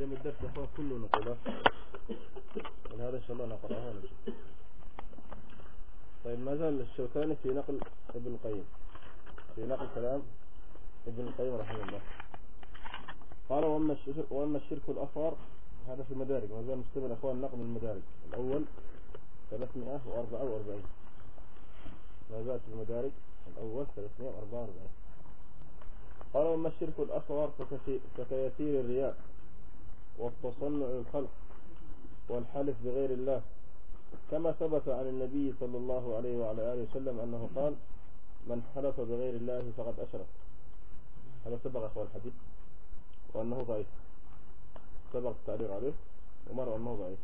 اليوم الدرس يا اخوان كله نقوله، ولهذا ان شاء الله نقرأها ونشوف. طيب ما زال الشوكاني في نقل ابن القيم، في نقل كلام ابن القيم رحمه الله. قال وأما الشرك الأصغر، هذا في المدارج، ما زال مستمر أخوان نقل المدارج الأول 344، ما زال في المدارج الأول 344. قال وأما الشرك الأصغر فكيسير الرياء والتصنع للخلق والحلف بغير الله، كما ثبت عن النبي صلى الله عليه وعلى آله وسلم أنه قال من حلف بغير الله فقد أشرك. هذا سبق أخوان الحديث وأنه ضعيف، سبق التعليق عليه ومر أنه ضعيف.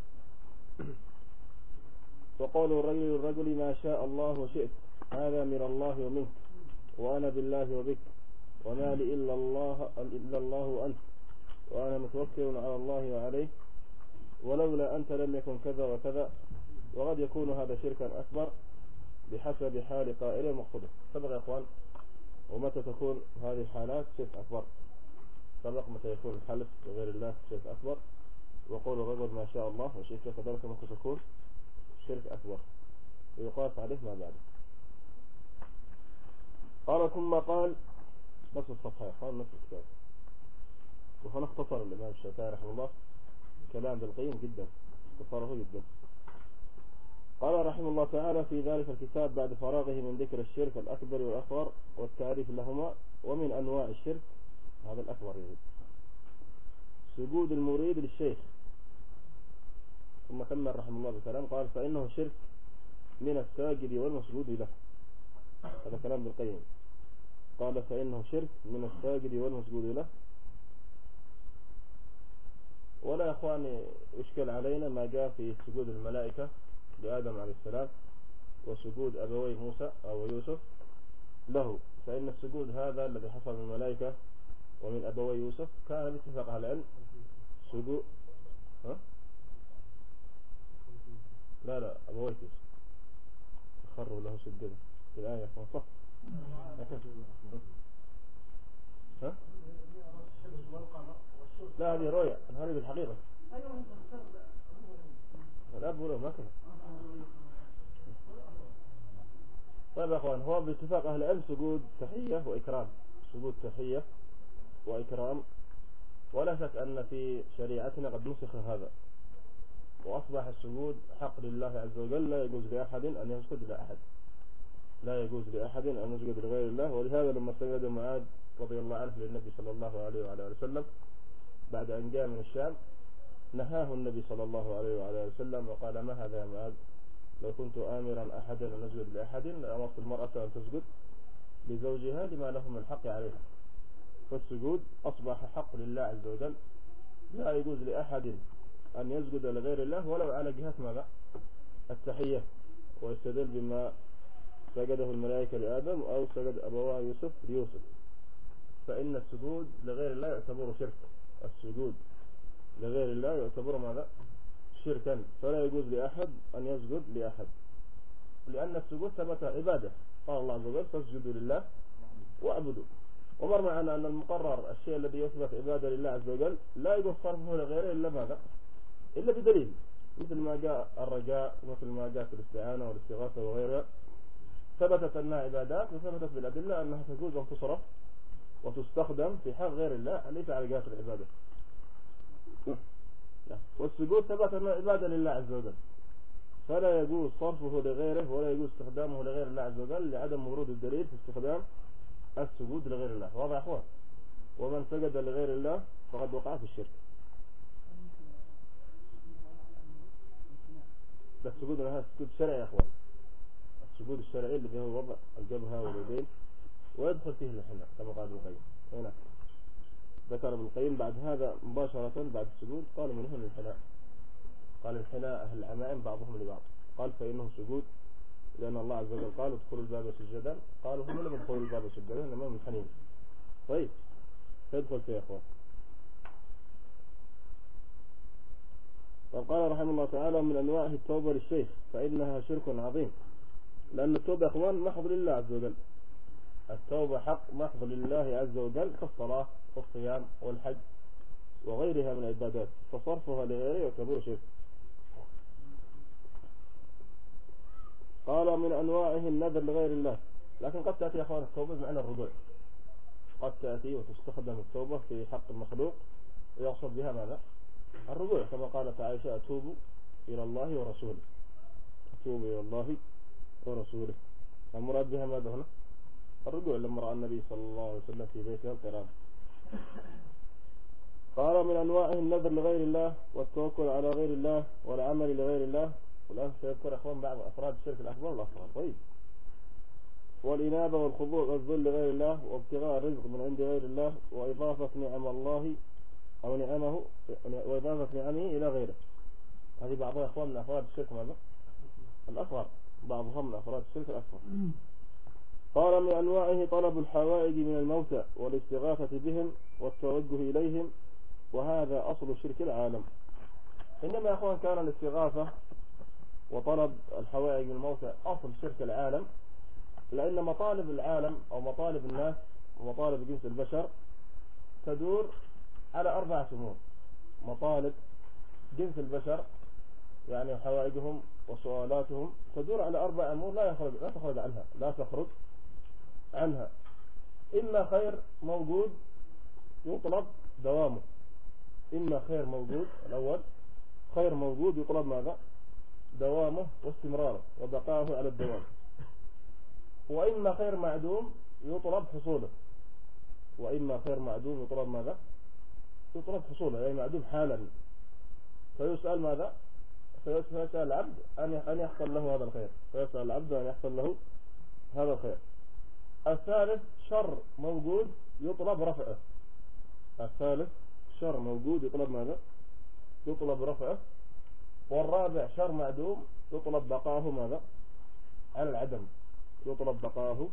وقول الرجل ما شاء الله وشئت، هذا من الله ومنك، وأنا بالله وبك، وما لي إلا الله وأنت، وأنا متوكل على الله وعليه، ولولا أنت لم يكن كذا وكذا. وقد يكون هذا شركا أكبر بحسب حال قائل مقصوده. سبق يا أخوان ومتى تكون هذه الحالات شرك أكبر، سبق متى يكون الحلف بغير الله شرك أكبر، وقول الرجل ما شاء الله وشئت كذلك متى تكون شرك أكبر ويقاس عليه ما بعده. قال ثم قال نفس الصفحة يا أخوان، نفس الكتاب، وهنختصر الإمام الشافعي رحمه الله كلام بالقيم جدا، اختصاره جدا. قال رحمه الله تعالى في ذلك الكتاب بعد فراغه من ذكر الشرك الأكبر والأصغر والتعريف لهما ومن أنواع الشرك، هذا الأكبر يريد سجود المريد للشيخ. ثم كمل رحمه الله بكلام قال فإنه شرك من الساجد والمسجود له. هذا كلام بالقيم، قال فإنه شرك من الساجد والمسجود له. ولا يا أخواني يشكل علينا ما جاء في سجود الملائكة لآدم عليه السلام وسجود أبوي موسى أو يوسف له، فإن السجود هذا الذي حصل من الملائكة ومن أبوي يوسف كان باتفاق أهل العلم سجود لا أبوي يوسف خروا له سجدا في الآية صح؟ لا هذه رؤيا، هذه بالحقيقة الأب ولا ما كان. طيب يا أخوان هو باتفاق أهل العلم سجود تحية وإكرام، سجود تحية وإكرام، ولا شك أن في شريعتنا قد نسخ هذا وأصبح السجود حق لله عز وجل، لا يجوز لأحد أن يسجد لأحد، لا يجوز لأحد أن يسجد لغير الله. ولهذا لما سجد معاذ رضي الله عنه للنبي صلى الله عليه وعلى آله وسلم بعد أن جاء من الشام، نهاه النبي صلى الله عليه وعلى آله وسلم وقال ما هذا يا معاذ، لو كنت آمرا أحدا أن يسجد لأحد لأمرت المرأة أن تسجد لزوجها لما له من حق عليها. فالسجود أصبح حق لله عز وجل، لا يجوز لأحد أن يسجد لغير الله ولو على جهة ماذا؟ التحية. ويستدل بما سجده الملائكة لآدم أو سجد أبواه يوسف ليوسف. فإن السجود لغير الله يعتبر شرك، السجود لغير الله يعتبر ماذا؟ شركا، فلا يجوز لأحد أن يسجد لأحد، لأن السجود ثبت عبادة، قال الله عز وجل فاسجدوا لله واعبدوا. ومر معنا أن المقرر الشيء الذي يثبت عبادة لله عز وجل لا يجوز صرفه لغيره إلا ماذا؟ إلا بدليل، مثل ما جاء الرجاء ومثل ما جاء في الاستعانة والاستغاثة وغيرها، ثبتت أنها عبادات وثبتت بالأدلة أنها تجوز أن تصرف وتستخدم في حق غير الله ليس على جهة العبادة. والسجود ثبت أنها عبادة لله عز وجل، فلا يجوز صرفه لغيره ولا يجوز استخدامه لغير الله عز وجل لعدم ورود الدليل في استخدام السجود لغير الله. واضح يا أخوان؟ ومن سجد لغير الله فقد وقع في الشرك. ده السجود هذا السجود الشرعي يا أخوان، السجود الشرعي الذي هو وضع الجبهة واليدين، ويدخل فيه الحناء كما قال ابن القيم. هنا ذكر ابن القيم بعد هذا مباشرة بعد السجود قال منه الحناء، قال الحناء أهل العمائم بعضهم لبعض، قال فإنه سجود لأن الله عز وجل قال ادخلوا الباب سجدا، قالوا هم لم يدخلوا الباب سجدا إنما من حنين. طيب فيدخل فيه يا أخوان. وقال رحمه الله تعالى من أنواعه التوبة للشيخ فإنها شرك عظيم، لأن التوبة يا أخوان محض لله عز وجل، التوبة حق محض لله عز وجل كالصلاة والصيام والحج وغيرها من العبادات، فصرفها لغيره يعتبر شرك. قال من أنواعه النذر لغير الله، لكن قد تأتي يا أخوان التوبة بمعنى الرجوع، قد تأتي وتستخدم التوبة في حق المخلوق ويقصد بها ماذا؟ الرجوع، كما قالت عائشة أتوب إلى الله ورسوله، أتوب إلى الله ورسوله. المراد بها ماذا هنا؟ الرجوع لما رأى النبي صلى الله عليه وسلم في بيته القرآن. قال من أنواعه النذر لغير الله والتوكل على غير الله والعمل لغير الله. والآن سيذكر أخوان بعض أفراد الشرك الأكبر والأصغر. طيب. والإنابة والخضوع والذل لغير الله وابتغاء الرزق من عند غير الله وإضافة نعم الله أو نعمه وإضافة نعمه إلى غيره. هذه بعضها أخوان من أفراد الشرك ماذا؟ الأصغر، بعضهم من أفراد الشرك الأكبر. قال من أنواعه طلب الحوائج من الموتى والاستغاثة بهم والتوجه إليهم، وهذا أصل شرك العالم. إنما يا أخوان كان الاستغاثة وطلب الحوائج من الموتى أصل شرك العالم، لأن مطالب العالم أو مطالب الناس ومطالب جنس البشر تدور على 4 أمور. مطالب جنس البشر يعني حوائجهم وسؤالاتهم تدور على 4 أمور لا تخرج عنها. إما خير موجود يطلب دوامه، إما خير موجود، الأول خير موجود يطلب ماذا؟ دوامه واستمراره وبقائه على الدوام. وإما خير معدوم يطلب حصوله، وإما خير معدوم يطلب ماذا؟ يطلب حصوله، يعني معدوم حالا. فيسأل ماذا؟ فيسأل العبد أن يحصل له هذا الخير، فيسأل العبد أن يحصل له هذا الخير. الثالث شر موجود يطلب رفعه، الثالث شر موجود يطلب ماذا؟ يطلب رفعه. والرابع شر معدوم يطلب بقاؤه ماذا؟ على العدم، يطلب بقاؤه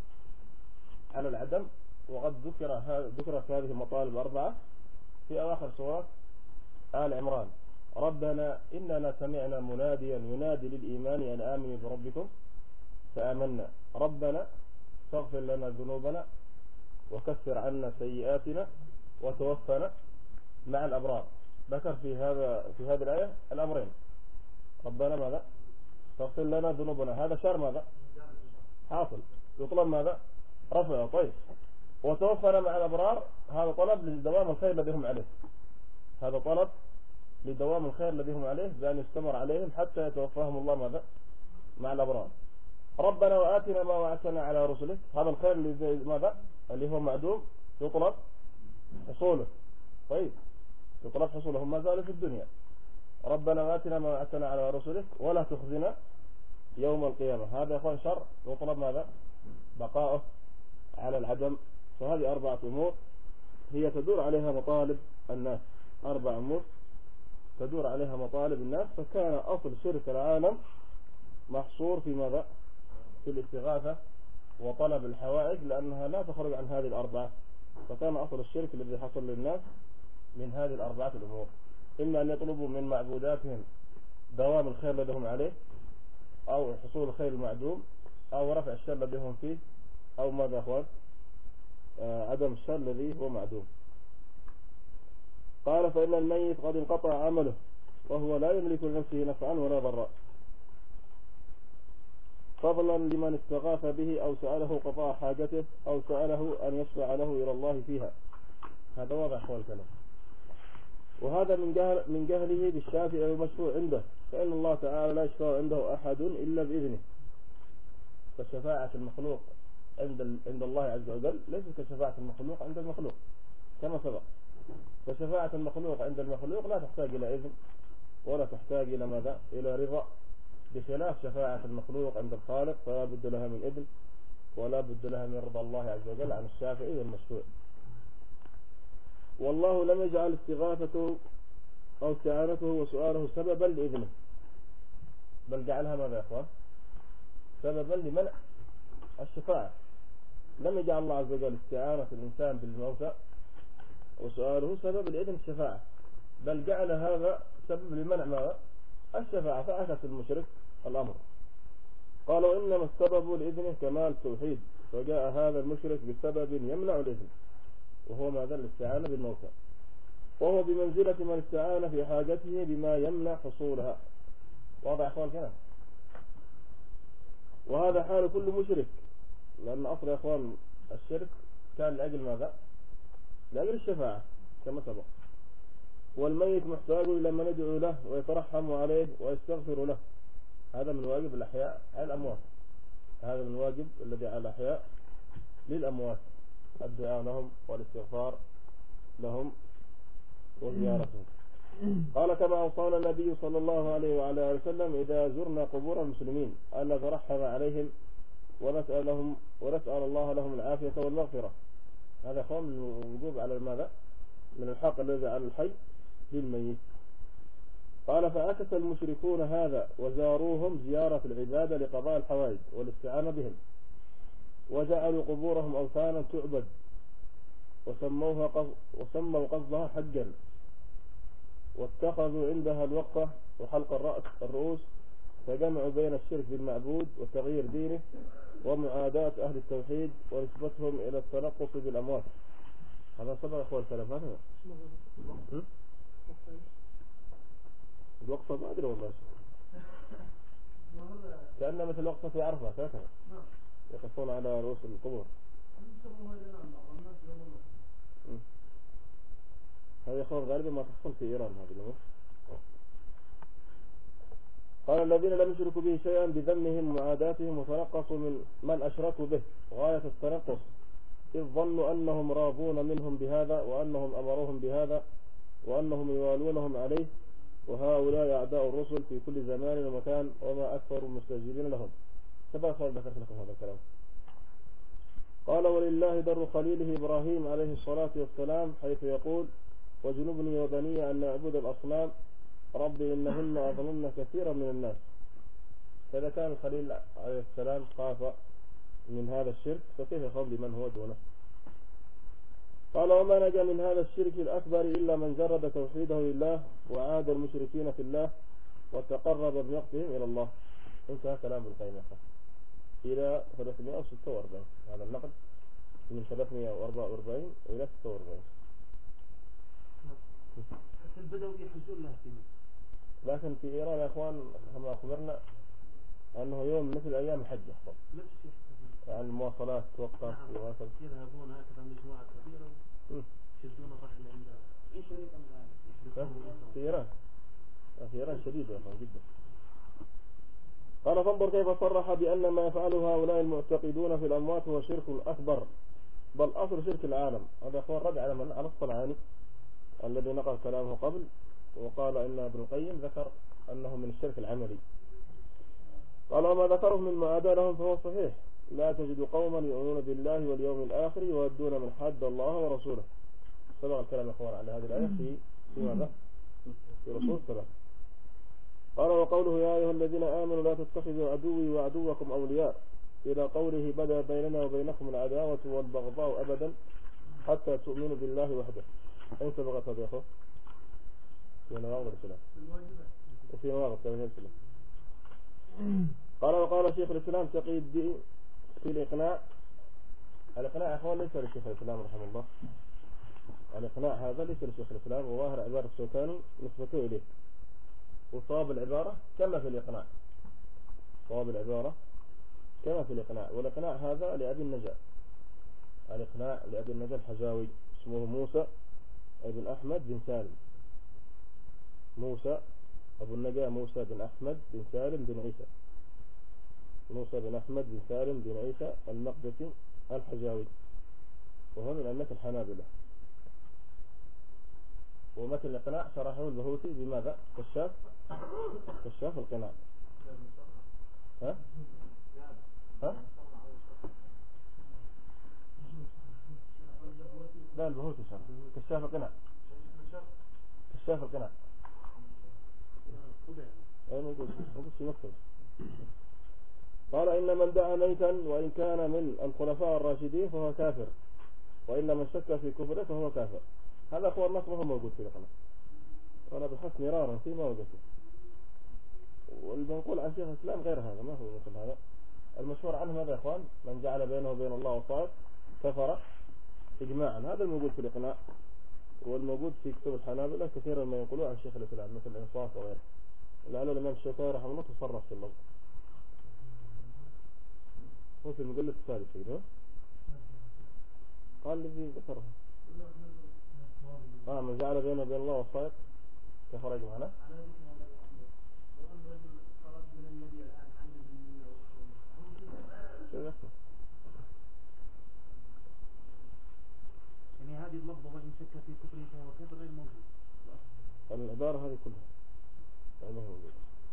على العدم. وقد ذكرت هذه المطالب 4 في أواخر سورة آل عمران. ربنا إننا سمعنا مناديا ينادي للإيمان أن آمنوا بربكم فآمنا، ربنا فاغفر لنا ذنوبنا وكفر عنا سيئاتنا وتوفنا مع الأبرار. ذكر في هذه الآية الأمرين. ربنا ماذا؟ فاغفر لنا ذنوبنا، هذا شر ماذا؟ حاصل، يطلب ماذا؟ رفعه. طيب. وتوفنا مع الأبرار، هذا طلب لدوام الخير الذي هم عليه، هذا طلب لدوام الخير الذي هم عليه بأن يستمر عليهم حتى يتوفاهم الله ماذا؟ مع الأبرار. ربنا وآتنا ما وعدتنا على رسلك، هذا الخير اللي ماذا؟ اللي هو معدوم يطلب حصوله. طيب، يطلب حصوله ما زالوا في الدنيا. ربنا وآتنا ما وعدتنا على رسلك ولا تخزنا يوم القيامة، هذا يا اخوان شر يطلب ماذا؟ بقاؤه على العدم. فهذه 4 أمور هي تدور عليها مطالب الناس، 4 أمور تدور عليها مطالب الناس. فكان أصل شرك العالم محصور في ماذا؟ في الاستغاثة وطلب الحوائج، لأنها لا تخرج عن هذه 4. فكان أصل الشرك الذي حصل للناس من هذه 4 الأمور، إما أن يطلبوا من معبوداتهم دوام الخير الذي هم عليه، أو حصول الخير المعدوم، أو رفع الشر الذي هم فيه، أو ماذا أخوان؟ عدم الشر الذي هو معدوم. قال فإن الميت قد انقطع عمله وهو لا يملك لنفسه نفعا ولا ضرا، فضلا لمن استغاث به أو سأله قضاء حاجته أو سأله أن يشفع له إلى الله فيها. هذا واضح أخوان الكلام. وهذا من جهله بالشافع والمشفوع عنده، فإن الله تعالى لا يشفع عنده أحد إلا بإذنه. فشفاعة المخلوق عند الله عز وجل ليست كشفاعة المخلوق عند المخلوق كما سبق. فشفاعة المخلوق عند المخلوق لا تحتاج إلى إذن ولا تحتاج إلى ماذا؟ إلى رضا، بخلاف شفاعة المخلوق عند الخالق فلا بد لها من إذن ولا بد لها من رضا الله عز وجل عن الشافع والمشفوع. والله لم يجعل استغاثته أو استعانته وسؤاله سببا لإذنه، بل جعلها ماذا يا أخوان؟ سببا لمنع الشفاعة. لم يجعل الله عز وجل استعانة الإنسان بالموتى وسؤاله سبب لإذن الشفاعة، بل جعل هذا سبب لمنع ماذا؟ الشفاعة. فعكس المشرك الأمر، قالوا إنما السبب لإذنه كمال التوحيد، فجاء هذا المشرك بسبب يمنع الإذن وهو ماذا؟ الاستعانة بالموتى. وهو بمنزلة من استعان في حاجته بما يمنع حصولها. واضح يا اخوان كده؟ وهذا حال كل مشرك، لأن أصل يا اخوان الشرك كان لأجل ماذا؟ لأجل الشفاعة كما سبق. والميت محتاج إلى من يدعو له ويترحم عليه ويستغفر له. هذا من واجب الأحياء على الأموات. هذا من واجب الذي على الأحياء للأموات، الدعاء لهم والاستغفار لهم وزيارتهم. قال كما أوصانا النبي صلى الله عليه وعلى آله وسلم إذا زرنا قبور المسلمين أن نترحم عليهم ونسأل الله لهم العافية والمغفرة. هذا خام من الوجوب على ماذا؟ من الحق الذي على الحي للميت. قال فأكس المشركون هذا وزاروهم زيارة العبادة لقضاء الحوائج والاستعانة بهم، وجعلوا قبورهم أوثانا تعبد وسموا قصدها حجا، واتخذوا عندها الوقفة وحلق الرؤوس، فجمعوا بين الشرك بالمعبود وتغيير دينه ومعاداة أهل التوحيد ونسبتهم إلى التنقص بالأموات. هذا سبق أخوة السلام. هذا الوقفة ما أدري والله، كأنها مثل وقفة في عرفة ثلاثة يقفون على رؤوس القبور. هذا يخوف غالبا ما تحصل في إيران هذه الأمور. قال الذين لم يشركوا به شيئا بذمهم ومعاداتهم وتنقصوا من أشركوا به غاية التنقص، إذ ظنوا أنهم راضون منهم بهذا وأنهم أمروهم بهذا وأنهم يوالونهم عليه، وهؤلاء أعداء الرسل في كل زمان ومكان وما أكثر المستجيبين لهم. سبق ذكرت لكم هذا الكلام. قال ولله در خليله إبراهيم عليه الصلاة والسلام حيث يقول وجنبني وبني أن نعبد الأصنام ربي إنهن أضللن كثيرا من الناس. فإذا كان الخليل عليه السلام خاف من هذا الشرك فكيف يخاف لمن هو دونه؟ قال وما نجا من هذا الشرك الأكبر إلا من جرد توحيده لله وعاد المشركين في الله وتقرب بنقدهم إلى الله. انتهى كلام ابن القيم إلى 346. هذا النقد من 344 إلى 46. البدوي يحجون لها في مصر، لكن في إيران يا أخوان كما أخبرنا أنه يوم مثل أيام الحج أفضل، يعني المواصلات توقف يواصل يذهبون هكذا مجموعة كبيرة يشدون الرحلة عندها. إيش في إيران؟ في إيران شديد يا أخوان جدا. قال فانظر كيف صرح بأن ما يفعله هؤلاء المعتقدون في الأموات هو شرك أكبر بل أصل شرك العالم. هذا أخوان رد على من؟ على الصنعاني الذي نقل كلامه قبل وقال إن ابن القيم ذكر أنه من الشرك العملي. قال وما ذكره من معاداة لهم فهو صحيح، لا تجد قوما يؤمنون بالله واليوم الآخر يودون من حد الله ورسوله. سبق الكلام أخوان على هذه الآية في ماذا؟ في رسول الله. قال وقوله يا أيها الذين آمنوا لا تتخذوا عدوي وعدوكم أولياء إلى قوله بدأ بيننا وبينكم العداوة والبغضاء أبدا حتى تؤمنوا بالله وحده. أين سبقت هذا يا أخوة؟ في نواقض الإسلام وفي نواقض كلام الإسلام. قال وقال شيخ الإسلام تقي الدين في الإقناع. الإقناع يا أخوان ليس لشيخ الإسلام رحمه الله، الإقناع هذا ليس لشيخ الإسلام، وظاهر عبارة الشوكاني نسبته إليه، وصواب العبارة كما في الإقناع، صواب العبارة كما في الإقناع. والإقناع هذا لأبي النجاة، الإقناع لأبي النجاة الحجاوي اسمه موسى ابن أحمد بن سالم. موسى أبو النجاة موسى بن أحمد بن سالم بن عيسى، موسى بن أحمد بن سالم بن عيسى المقدسي الحجاوي، وهو من أئمة الحنابلة. ومثل الإقناع شرحه البهوتي بماذا؟ كشاف القناع. ها؟ لا البهوتي شرح كشاف القناع. كشاف القناع موجود في مكتب. قال إن من دعا ميتا وإن كان من الخلفاء الراشدين فهو كافر، وإن من شك في كفره فهو كافر. هذا هو النص ما هو موجود في القناة، وأنا بحث مرارا فيه ما وجدته. والمنقول عن شيخ الإسلام غير هذا، ما هو مثل هذا. المشهور عنه هذا يا إخوان من جعل بينه وبين الله وصاف كفر إجماعا. هذا الموجود في الإقناع والموجود في كتب الحنابلة كثيرا ما ينقلوه عن شيخ الإسلام مثل الإنصاف وغيره. لعل الإمام الشافعي رحمه الله تصرف في اللفظ. هو في المجلد الثالث كده قال الذي ذكره من جعل بينه وبين الله وسائط كفرج معنا. يعني هذه اللفظة وإن شك في كفره فهو كفر غير موجود. العبارة هذه كلها غير موجودة.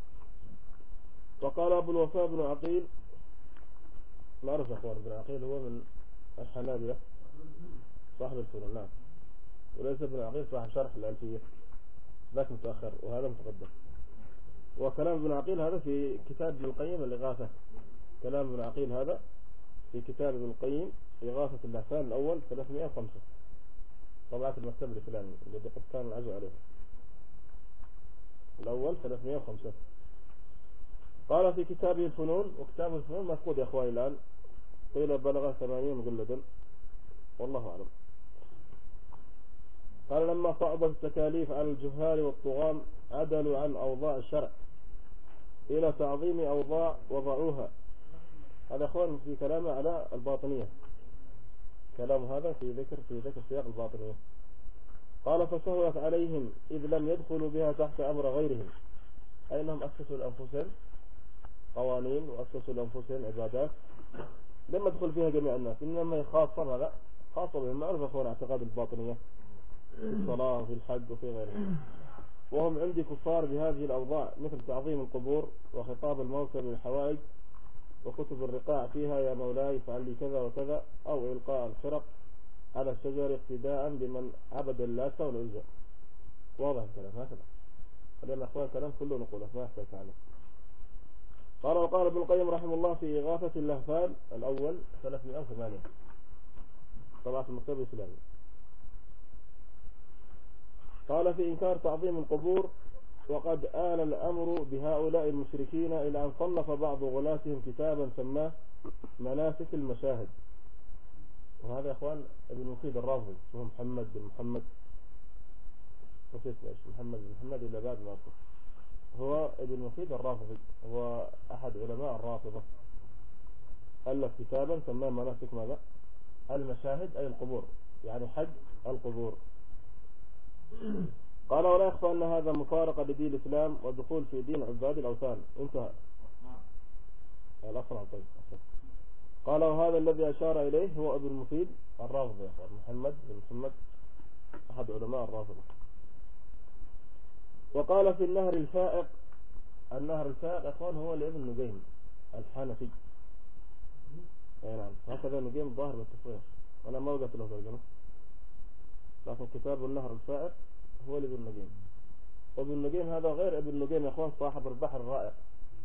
وقال أبو الوفاء بن عقيل، معروف يا أخوان، بن عقيل هو من الحنابلة صاحب الفنون، نعم، وليس ابن عقيل صاحب شرح الألفية، ذاك متأخر وهذا متقدم. وكلام ابن عقيل هذا في كتاب ابن القيم الإغاثة. كلام ابن عقيل هذا في كتاب ابن القيم إغاثة اللهفان الأول 305 طبعات المكتب الفلاني الذي قد كان العزو عليه، الأول 305. قال في كتابه الفنون، وكتاب الفنون مفقود يا أخواني الآن، قيل بلغ 80 مجلدا والله أعلم. قال لما صعبت التكاليف على الجهال والطغام عدلوا عن أوضاع الشرع إلى تعظيم أوضاع وضعوها. هذا أخوان في كلامه على الباطنية، كلام هذا في ذكر سياق الباطنية. قال فسهلت عليهم إذ لم يدخلوا بها تحت أمر غيرهم، أي أنهم أسسوا لأنفسهم قوانين وأسسوا لأنفسهم عبادات لم يدخل فيها جميع الناس، إنما هي خاصة ماذا؟ خاصة بهم. معروف أخوان اعتقاد الباطنية في الصلاة وفي الحج وفي غيره. وهم عندي كفار بهذه الأوضاع، مثل تعظيم القبور وخطاب الموتى بالحوائج وكتب الرقاع فيها يا مولاي فعل لي كذا وكذا، أو إلقاء الخرق على الشجر اقتداء بمن عبد اللات والعزى. واضح الكلام هكذا. خلينا أخوان الكلام كله نقوله ما يحتاج عنه. قال وقال ابن القيم رحمه الله في إغاثة اللهفان الأول 308 طبعا في المكتب الإسلامي. قال في إنكار تعظيم القبور، وقد آل الأمر بهؤلاء المشركين إلى أن صنف بعض غلاتهم كتابا سماه مناسك المشاهد. وهذا يا أخوان ابن مفيد الرافضي، اسمه محمد بن محمد، نسيت ايش، محمد بن محمد إلا بعد ما أذكر. هو ابن مفيد الرافضي، هو أحد علماء الرافضة، ألف كتابا سماه مناسك ماذا؟ المشاهد، أي القبور، يعني حج القبور. قال ولا يخفى أن هذا مفارقة لدين الإسلام ودخول في دين عباد الأوثان. انتهى الأصنع. طيب. قال وهذا الذي أشار إليه هو ابن مفيد الرافضي، محمد بن محمد، أحد علماء الرافضة. وقال في النهر الفائق، النهر الفائق أخوان هو لابن نجيم الحنفي. أي نعم، هكذا نجيم الظاهر بالتصوير، وأنا ما وجدت له ترجمة، لكن كتاب النهر الفائق هو لابن نجيم. وابن نجيم هذا غير ابن نجيم يا أخوان صاحب البحر الرائع.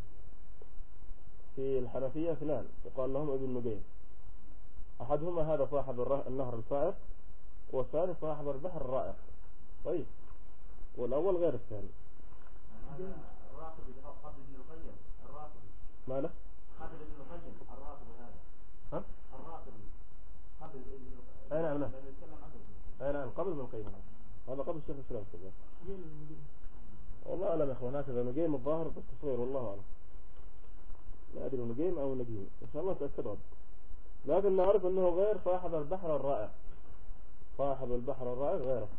في الحنفية اثنان يقال لهم ابن نجيم، أحدهما هذا صاحب النهر الفائق، والثاني صاحب البحر الرائع. طيب، والأول غير الثاني. الرافضي قبل ابن القيم، الرافضي ماله؟ قبل ابن القيم، الرافضي هذا. ها؟ الرافضي قبل ابن القيم. أي نعم. أي نعم قبل ابن القيم، هذا قبل الشيخ الإسلام كذا. والله أعلم يا أخوان، هكذا نجيم الظاهر بالتصوير، والله أعلم. لا أدري نجيم أو نجيم، إن شاء الله تأكد عد. لكن نعرف أنه غير صاحب البحر الرائع، صاحب البحر الرائع غيره.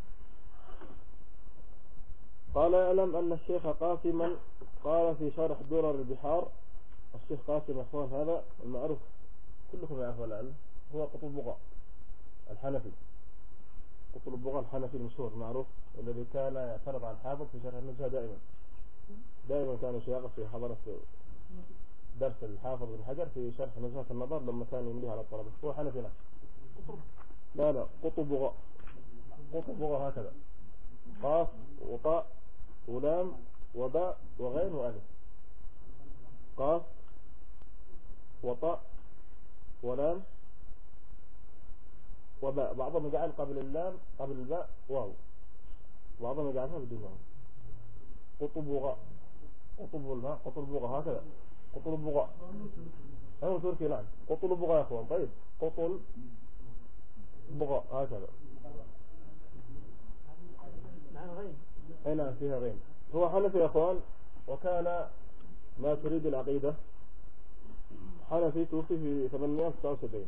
قال اعلم أن الشيخ قاسما قال في شرح درر البحار، الشيخ قاسم أخوان هذا المعروف كلكم يعرفوا الآن، هو قطب بغاء الحنفي، قطب بغاء الحنفي المشهور معروف، الذي كان يعترض على الحافظ في شرح النزهة دائما كان يشاغب في حضرة درس الحافظ بن حجر في شرح نزهة النظر لما كان يمليها على الطلبة. هو حنفي نفسه. لا قطب بغاء، قطب بغاء هكذا، قاف وطاء ولام وباء وغين وألف، قاف وطاء ولام وباء، بعضهم يجعل قبل اللام قبل الباء واو، بعضهم يجعلها بدون واو. قطب بغاء، قطب الماء، قطب بغاء هكذا، قطب بغاء هو تركي. نعم قطب بغاء يا اخوان. طيب قطب بغاء هكذا. أي نعم فيها غين. هو حنفي يا أخوان، وكان ما تريد العقيدة حنفي، توفي في 879.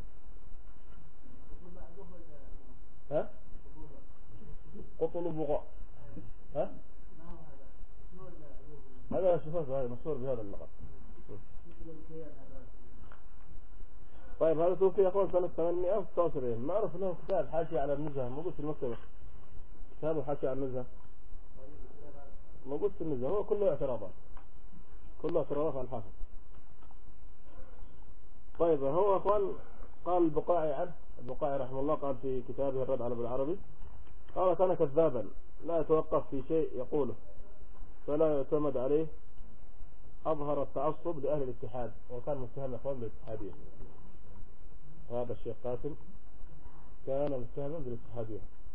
ها؟ قطل بغاء. ها؟ هذا شخص هذا مشهور بهذا اللقب. طيب هذا توفي يا أخوان سنة 879. ما أعرف له كتاب حاشية على النزهة موجود في المكتبة. كتابه حاشية على النزهة موجود في النزهة. هو كله اعتراضات، كله اعتراضات على الحافظ. طيب هو أخوان قال البقاعي عنه، البقاعي رحمه الله قال في كتابه الرد على بالعربي، قال كان كذابا لا يتوقف في شيء يقوله فلا يعتمد عليه، أظهر التعصب لأهل الاتحاد، وكان متهم أخوان بالاتحادية. هذا الشيخ قاسم كان متهما بالاتحادية.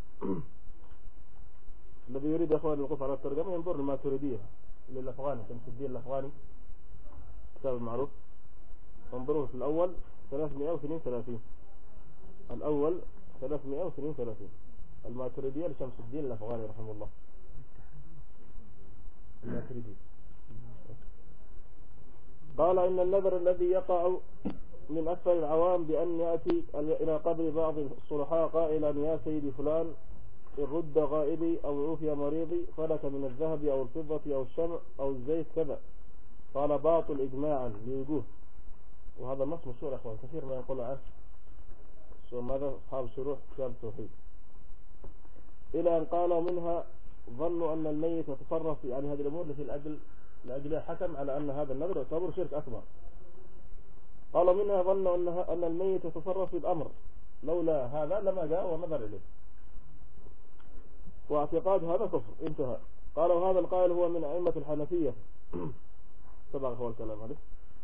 الذي يريد يا أخوان الوقوف على الترجمة ينظر للماتريدية للأفغاني، شمس الدين الأفغاني، كتاب معروف، انظروا في الأول 332، الأول 332 الماتريدية لشمس الدين الأفغاني رحمه الله. الماتريدية قال إن النذر الذي يقع من أكثر العوام بأن يأتي إلى قبر بعض الصلحاء قائلا يا سيدي فلان إن رد غائبي أو عوفي مريضي فلك من الذهب أو الفضة أو الشمع أو الزيت كذا، قال باطل إجماعا لوجوه. وهذا النص مشهور يا أخوان، كثير ما ينقل عنه ماذا أصحاب شروح كتاب التوحيد، إلى أن قالوا منها ظنوا أن الميت يتصرف يعني هذه الأمور التي لأجلها حكم على أن هذا النذر يعتبر شرك أكبر. قالوا منها ظنوا أن الميت يتصرف في الأمر لولا هذا لما جاء ونظر إليه، واعتقاد هذا كفر. انتهى. قالوا هذا القائل هو من أئمة الحنفية. سبق هو الكلام هذا.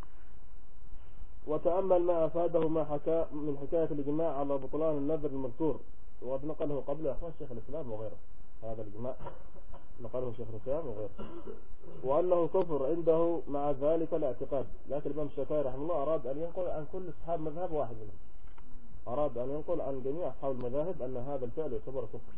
وتأمل ما أفاده ما حكى من حكاية الإجماع على بطلان النذر المذكور، وقد نقله قبل أخوان شيخ الإسلام وغيره. هذا الإجماع نقله شيخ الإسلام وغيره، وأنه كفر عنده مع ذلك الاعتقاد. لكن الإمام الشافعي رحمه الله أراد أن ينقل عن كل أصحاب مذهب واحد منهم، أراد أن ينقل عن جميع أصحاب المذاهب أن هذا الفعل يعتبر كفر.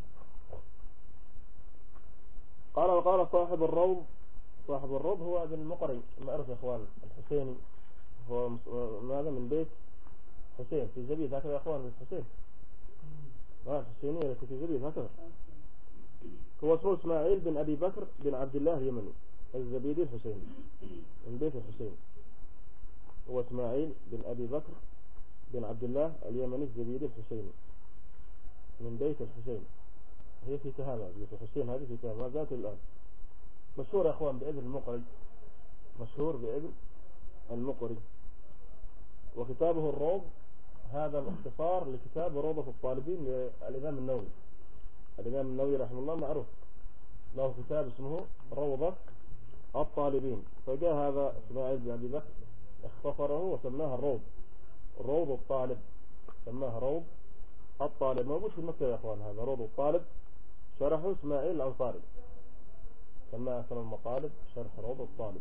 قال وقال صاحب الروض، صاحب الروض هو ابن المقري المعروف يا إخوان الحسيني، هو ماذا من بيت حسين في زبيد هكذا يا إخوان، من حسين الحسينية التي في زبيد هكذا. هو اسمه إسماعيل بن أبي بكر بن عبد الله اليمني الزبيدي الحسيني من بيت الحسين. هو إسماعيل بن أبي بكر بن عبد الله اليمني الزبيدي الحسيني من بيت الحسين. هي في تهامة بيت الحسين، هذه في تهامة ذات الآن. مشهور يا أخوان بابن المقري، مشهور بابن المقري. وكتابه الروض هذا الاختصار لكتاب روضة الطالبين للإمام النووي. الإمام النووي رحمه الله معروف له كتاب اسمه روضة الطالبين، فجاء هذا إسماعيل بن أبي بكر اختصره وسماها الروض، روض الطالب، سماها روض الطالب. موجود في المكتبة يا أخوان، هذا روض الطالب شرحه إسماعيل الأنصاري، سماها أحسن المطالب شرح روض الطالب.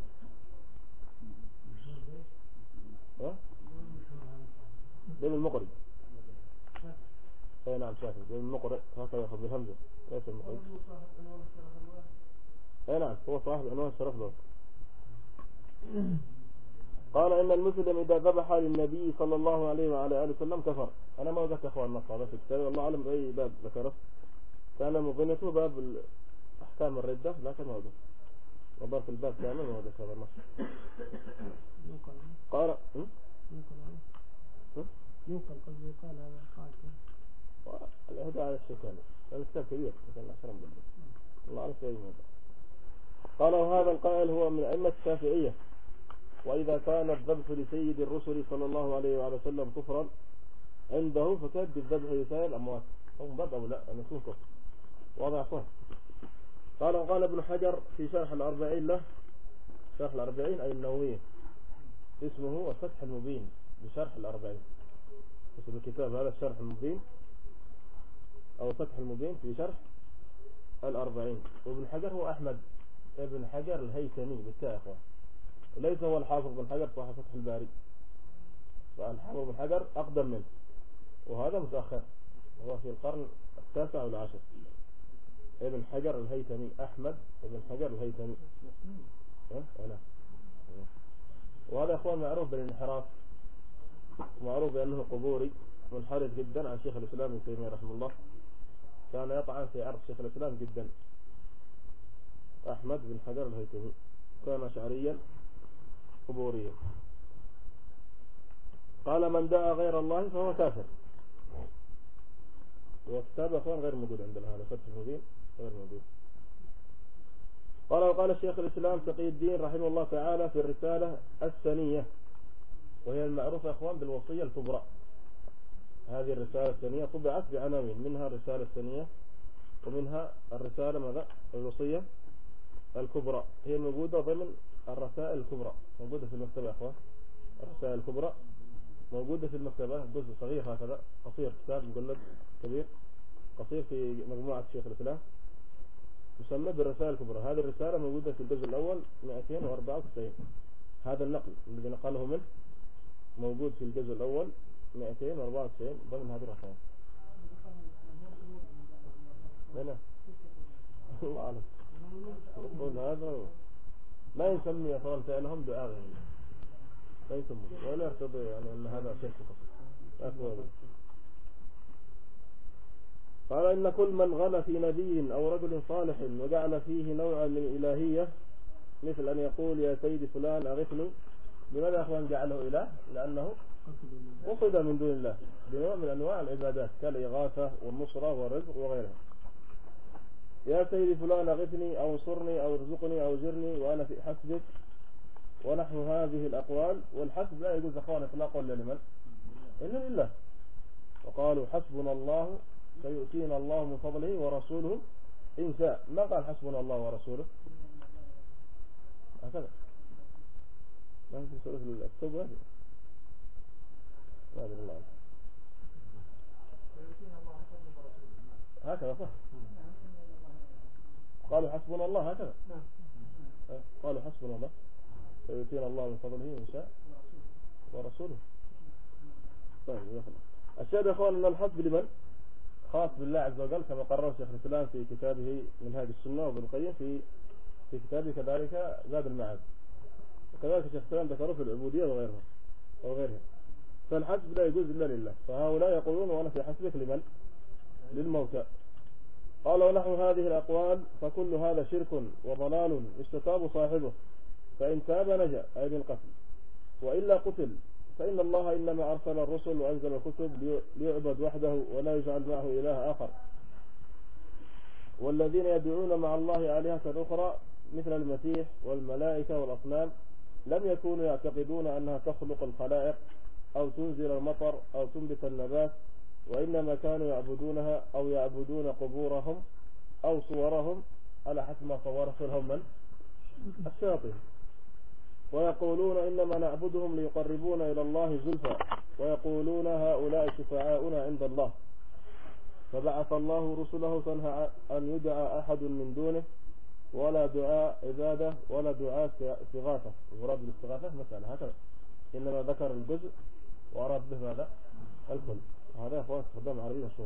ابن المقري. اي نعم شايف ابن المقري هكذا ياخذ بالهمزة ليس المقري. اي نعم هو صاحب عنوان الشرف له. قال إن المسلم إذا ذبح للنبي صلى الله عليه وعلى آله وسلم كفر. أنا ما وجدت يا أخوان النص هذا في الكتاب، والله أعلم بأي باب ذكره، كان مظنته باب أحكام الردة لكن ما وجدت، وضع في الباب كامل ما وجدت هذا النص. قال ينقل قصدي قال هذا قال الهدى على الشيء كامل، الكتاب كبير مثلا 10 مجلد الله أعرف في أي موضع. قال وهذا القائل هو من أئمة الشافعية. وإذا كان الذبح لسيد الرسل صلى الله عليه وعلى وسلم كفرا عنده فكاد بالذبح لسائر الأموات، أو باب أو لا أن يكون كفر واضح صح. قال ابن حجر في شرح الأربعين له، شرح الأربعين أي النووية، اسمه الفتح المبين بشرح الأربعين، اسم الكتاب هذا الشرح المبين أو فتح المبين في شرح الأربعين. وابن حجر هو أحمد ابن حجر الهيثمي بالتاء أخوان، وليس هو الحافظ بن حجر صاحب فتح الباري، فالحافظ بن حجر أقدم منه وهذا متأخر، هو في القرن 19 والعاشر. ابن حجر الهيثمي، أحمد ابن حجر الهيثمي. أنا. وهذا يا أخوان معروف بالانحراف، معروف بأنه قبوري منحرف جدا عن شيخ الإسلام ابن تيمية رحمه الله، كان يطعن في عرض شيخ الإسلام جدا. أحمد بن حجر الهيثمي كان أشعريا قبوريا. قال من دعا غير الله فهو كافر. وكتاب أخوان غير موجود عندنا، هذا فتح المبين غير موجود. وقال الشيخ الإسلام تقي الدين رحمه الله تعالى في الرسالة الثانية، وهي المعروفة أخوان بالوصية الكبرى. هذه الرسالة الثانية طبعت بعناوين، منها الرسالة الثانية ومنها الرسالة ماذا؟ الوصية الكبرى. هي موجودة ضمن الرسائل الكبرى، موجودة في المكتبة أخوان. الرسائل الكبرى موجودة في المكتبة، جزء صغير هكذا قصير، كتاب مجلد كبير قصير في مجموعة شيخ الإسلام يسمى بالرسائل الكبرى. هذه الرسالة موجودة في الجزء الأول 294. هذا النقل الذي نقله منه موجود في الجزء الأول 294 ضمن هذه الرسائل. هنا الله أعلم. يقول هذا لا يسمي يا أخوان فعلهم دعاء غير لا يسمى، ولا يرتضي يعني أن هذا شرك فقط. قال إن كل من غنى في نبي أو رجل صالح وجعل فيه نوعا من الإلهية، مثل أن يقول يا سيدي فلان أغثني. لماذا يا أخوان جعله إله؟ لأنه قصد من دون الله بنوع من أنواع العبادات كالإغاثة والنصرة والرزق وغيرها. يا سيدي فلان أغثني أو انصرني أو ارزقني أو زرني وأنا في حسبك ونحو هذه الأقوال. والحسب لا يجوز أخوان إطلاقا إلا لمن؟ إلا لله. وقالوا حسبنا الله سيؤتينا الله من فضله ورسوله إن شاء. ما قال حسبنا الله ورسوله هكذا، ما في سورة الكتب هذه لا أدري الله هكذا صح. قالوا حسبنا الله هكذا، قالوا حسبنا الله سيؤتينا الله من فضله إن شاء ورسوله. طيب الشاهد يا أخوان أن الحسب لمن؟ خاص بالله عز وجل، كما قرر شيخ الإسلام في كتابه منهاج السنة وابن القيم في كتابه كذلك زاد المعاد، وكذلك شيخ الإسلام ذكره في العبودية وغيرها. فالحسب لا يجوز إلا لله. فهؤلاء يقولون وأنا في حسبك لمن؟ للموتى. قال ونحو هذه الأقوال فكل هذا شرك وضلال يستتاب صاحبه، فإن تاب نجا أي بالقتل، وإلا قتل. فإن الله إنما أرسل الرسل وأنزل الكتب ليعبد وحده ولا يجعل معه إله آخر. والذين يدعون مع الله آلهة أخرى مثل المسيح والملائكة والأصنام لم يكونوا يعتقدون أنها تخلق الخلائق أو تنزل المطر أو تنبت النبات، وإنما كانوا يعبدونها أو يعبدون قبورهم أو صورهم على حسب ما صورت لهم من؟ الشياطين. ويقولون إنما نعبدهم ليقربونا إلى الله زلفى، ويقولون هؤلاء شفعاؤنا عند الله. فبعث الله رسله تنهى أن يدعى أحد من دونه، ولا دعاء عبادة ولا دعاء استغاثة. المراد بالاستغاثة مسألة هكذا، إنما ذكر الجزء وأراد به ماذا؟ الكل. هذا أخوان استخدام عربي مشهور.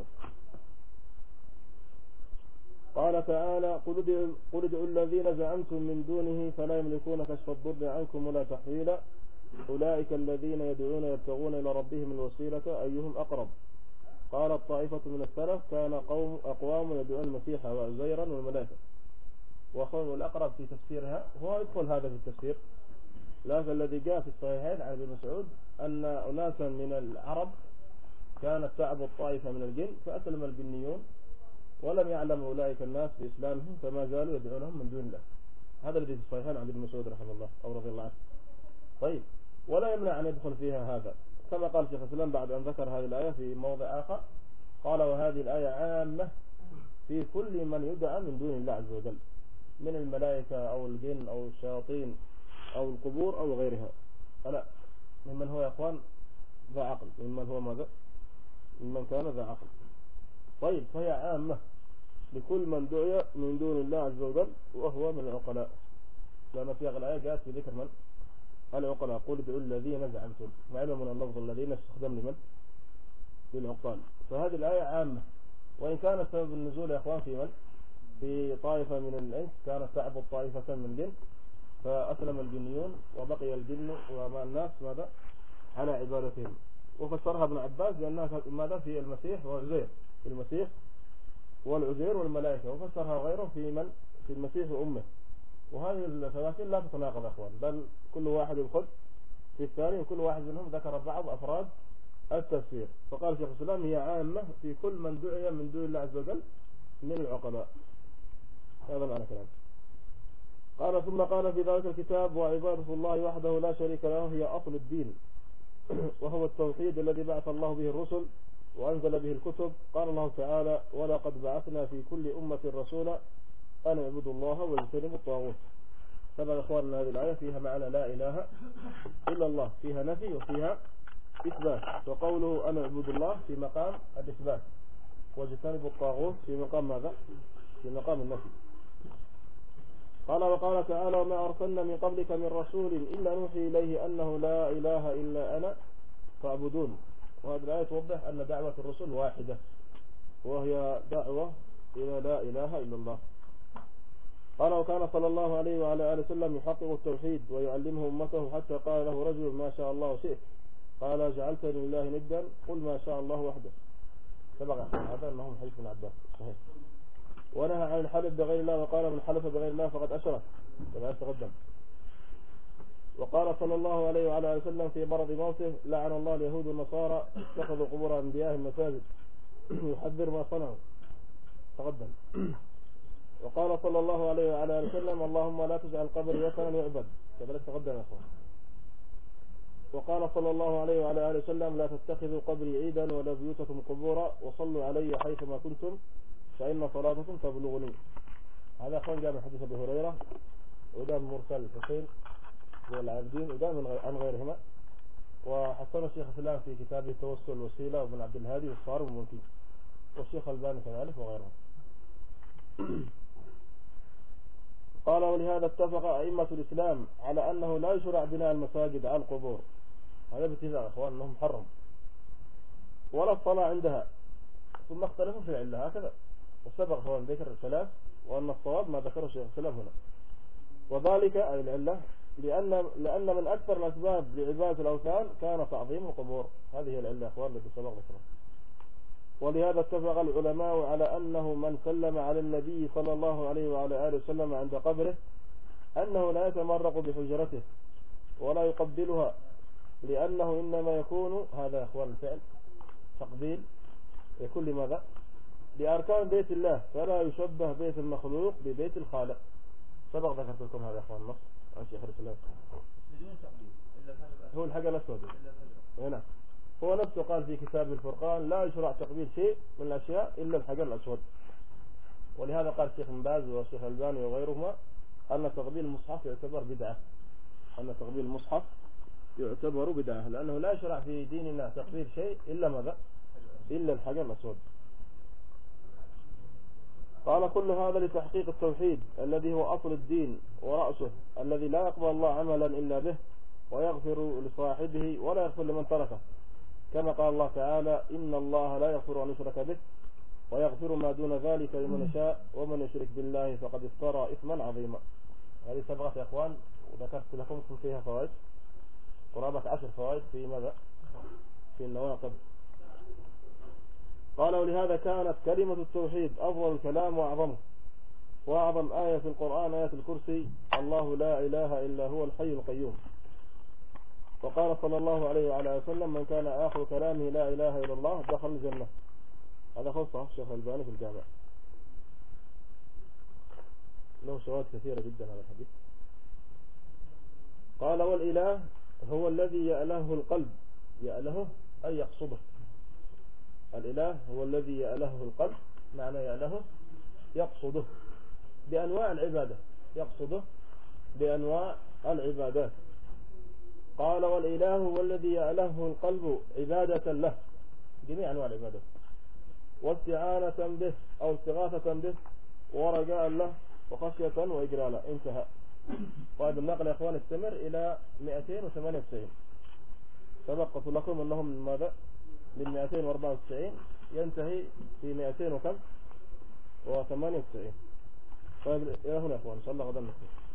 قال تعالى قل ادعوا الذين زعمتم من دونه فلا يملكون كشف الضر عنكم ولا تحويلا، أولئك الذين يدعون يبتغون إلى ربهم الوسيلة أيهم أقرب. قال الطائفة من السلف كان أقوام يدعون المسيح وعزيرا والملائكة. والأقرب في تفسيرها هو يدخل هذا في التفسير، لكن الذي جاء في الصحيحين عن ابن مسعود أن أناسا من العرب كانت تعبد طائفة من الجن فأسلم الجنيون ولم يعلم أولئك الناس بإسلامهم فما زالوا يدعونهم من دون الله. هذا الذي في الصحيحين عن ابن مسعود رحمه الله أو رضي الله عنه. طيب، ولا يمنع أن يدخل فيها هذا، كما قال شيخ الإسلام بعد أن ذكر هذه الآية في موضع آخر، قال وهذه الآية عامة في كل من يدعى من دون الله عز وجل من الملائكة أو الجن أو الشياطين أو القبور أو غيرها. ألا ممن هو يا أخوان ذا عقل، ممن هو ماذا؟ ممن كان ذا عقل. طيب، فهي عامة لكل من دعي من دون الله عز وجل وهو من العقلاء، لأن في الآية جاءت في ذكر من؟ العقلاء. قل ادعوا الذين زعمتم، معلوم من اللفظ الذين استخدم لمن؟ للعقال. فهذه الآية عامة، وإن كان سبب النزول يا أخوان في من؟ في طائفة من الإنس كانت تعبد طائفة من الجن، فأسلم الجنيون وبقي الجن وما الناس ماذا على عبادتهم. وفسرها ابن عباس لأنها ماذا في المسيح والعزير، في المسيح والعزير والملائكة، وفسرها غيره في المسيح وأمه. وهذه التفاسير لا تتناقض يا أخوان، بل كل واحد يأخذ في الثاني، وكل واحد منهم ذكر بعض أفراد التفسير. فقال شيخ الإسلام هي عامة في كل من دعي من دون الله عز وجل من العقلاء. هذا معنى كلام. قال ثم قال في ذلك الكتاب وعبادة الله وحده لا شريك له هي أصل الدين وهو التوحيد الذي بعث الله به الرسل وأنزل به الكتب. قال الله تعالى ولقد بعثنا في كل أمة رسولا أن اعبدوا الله واجتنبوا الطاغوت. طبعا أخواننا هذه الآية فيها معنى لا إله إلا الله، فيها نفي وفيها إثبات. وقوله أن اعبدوا الله في مقام الإثبات، واجتنبوا الطاغوت في مقام ماذا؟ في مقام النفي. قال وقال تعالى وما أرسلنا من قبلك من رسول إلا نوحي إليه أنه لا إله إلا أنا فاعبدون. وهذه الآية توضح أن دعوة الرسل واحدة، وهي دعوة إلى لا إله إلا الله. قال وكان صلى الله عليه وعلى آله وسلم يحقق التوحيد ويعلمه أمته حتى قال له رجل ما شاء الله وشئت، قال جعلتني لله ندا قل ما شاء الله وحده. سبق هذا أنهم حديث ابن عباس صحيح. ونهى عن الحلف بغير الله وقال من حلف بغير الله فقد أشرك كما تقدم. وقال صلى الله عليه وعلى آله وسلم في مرض موته لعن الله اليهود والنصارى اتخذوا قبور أنبيائهم مساجد يحذر ما صنعوا تقدم. وقال صلى الله عليه وعلى آله وسلم اللهم لا تجعل قبري وثنا يعبد كذلك تقدم يا أخوان. وقال صلى الله عليه وعلى آله وسلم لا تتخذوا قبري عيدا ولا بيوتكم قبورا وصلوا علي حيثما كنتم فإن صلاتكم تبلغني. هذا أخوان جاء من حديث أبي هريرة وده من مرسل الحسين والعابدين وده عن غيرهما، وحسن الشيخ الإسلام في كتابه التوسل والوسيلة وابن عبد الهادي والصار والمنكي والشيخ الباني كذلك وغيرهم. قال ولهذا اتفق أئمة الإسلام على أنه لا يشرع بناء المساجد على القبور، هذا باتفاق أخوان أنهم حرم، ولا الصلاة عندها، ثم اختلفوا في العلة هكذا. وسبق أخوان ذكر الثلاث وأن الصواب ما ذكره الشيخ الإسلام هنا، وذلك أي العلة لأن من أكثر الأسباب لعبادة الأوثان كان تعظيم القبور. هذه هي العلة أخوان التي سبق ذكرها. ولهذا اتفق العلماء على أنه من سلم على النبي صلى الله عليه وعلى آله وسلم عند قبره أنه لا يتمرق بحجرته ولا يقبلها، لأنه إنما يكون هذا أخوان الفعل تقبيل يكون لماذا؟ لأركان بيت الله، فلا يشبه بيت المخلوق ببيت الخالق. سبق ذكرت لكم هذا أخوان النص عن شيخ الإسلام. هو الحجر الأسود هنا هو نفسه قال في كتاب الفرقان لا يشرع تقبيل شيء من الأشياء إلا الحجر الأسود. ولهذا قال الشيخ بن باز والشيخ الباني وغيرهما أن تقبيل المصحف يعتبر بدعة، أن تقبيل المصحف يعتبر بدعة، لأنه لا يشرع في ديننا تقبيل شيء إلا ماذا؟ إلا الحجر الأسود. قال كل هذا لتحقيق التوحيد الذي هو أصل الدين ورأسه، الذي لا يقبل الله عملا إلا به ويغفر لصاحبه ولا يغفر لمن تركه، كما قال الله تعالى إن الله لا يغفر أن يشرك به ويغفر ما دون ذلك لمن يشاء ومن يشرك بالله فقد افترى إثما عظيما. هذه سبقت يا أخوان وذكرت لكم فيها فوائد قرابة 10 فوائد في ماذا؟ في النواقض. قال ولهذا كانت كلمة التوحيد أفضل الكلام وأعظمه، وأعظم آية في القرآن آية الكرسي الله لا إله إلا هو الحي القيوم. وقال صلى الله عليه وعلى وسلم من كان آخر كلامه لا إله إلا الله دخل الجنة. هذا خصه الشيخ الباني في الجامع، له شواهد كثيرة جدا هذا الحديث. قال والإله هو الذي يألهه القلب، يألهه أي يقصده. الإله هو الذي يألهه القلب، معنى يألهه يقصده بأنواع العبادة، يقصده بأنواع العبادات. قال والإله هو الذي يألهه القلب عبادة له، جميع أنواع العبادات، واستعانة به أو استغاثة به ورجاء له وخشية وإجلالا. انتهى. وهذا النقل يا أخوان استمر إلى 298. سبقت لكم أنهم من ماذا؟ من 294 ينتهي في 200 وكم؟ و98. طيب إلى هنا يا أخوان إن شاء الله غدا نكمل.